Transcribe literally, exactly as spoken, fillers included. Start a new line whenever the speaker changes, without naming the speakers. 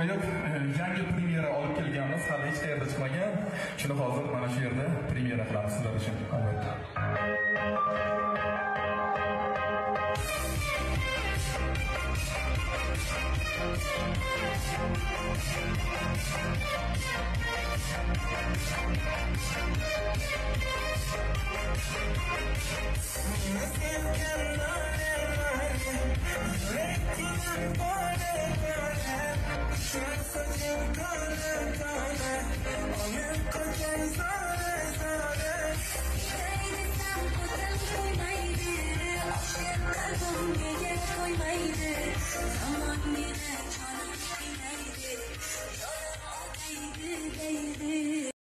ajoyib yangi premyera olib kelganmiz, hali hech qayerda chiqmagan. Shuni hozir mana shu yerda premyera qilamiz sizlar uchun. Albatta.
Let's get